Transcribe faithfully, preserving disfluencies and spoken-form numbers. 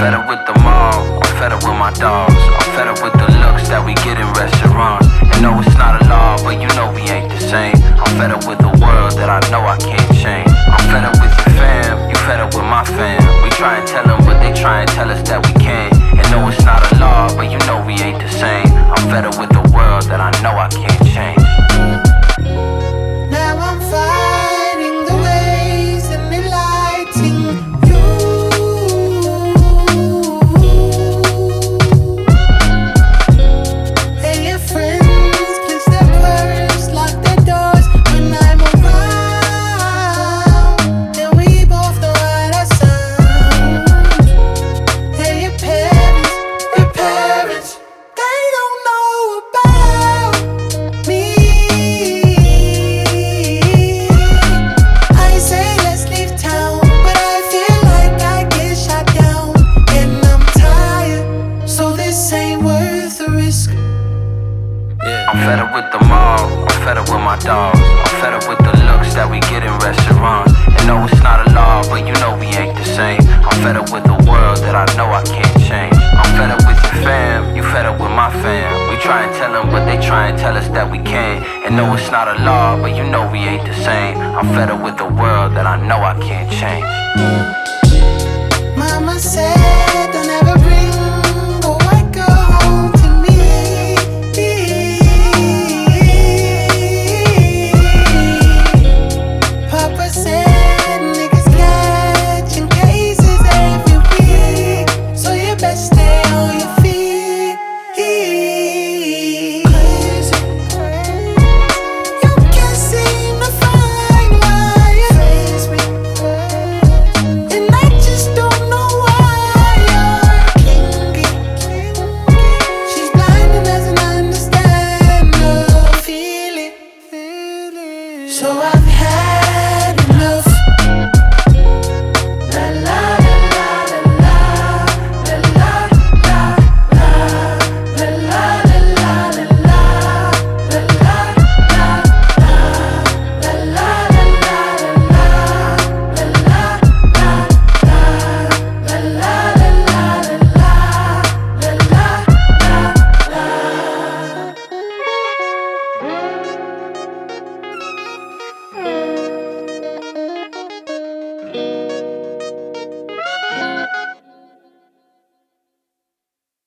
fed up with the mall, I'm fed up with my dogs. I'm fed up with the looks that we get in restaurants. And no, it's not a law, but you know we ain't the same. I'm fed up with the world that I know I can't change. I'm fed up with your fam, you fed up with my fam. We try and tell them, but they try and tell us that we can't. And no, it's not a law, but you know we ain't the same. I'm fed up with the world that I know I can't change. Now I'm fighting the ways and enlightening you. Hey, your friends clench their purse, lock their doors when I'm around, and we both know how that sounds. Hey, your parents, your parents, they don't know about me. I say let's leave town, but I feel like I get shot down, and I'm tired, so this ain't worth the risk. I'm fed up with the mall, I'm fed up with my dogs. I'm fed up with the looks that we get in restaurants. And no, it's not a law, but you know we ain't the same. I'm fed up with the world that I know I can't change. I'm fed up with your fam, you fed up with my fam. We try and tell them, but they try and tell us that we can't. And no, it's not a law, but you know we ain't the same. I'm fed up with the world that I know I can't change. Mama said don't ever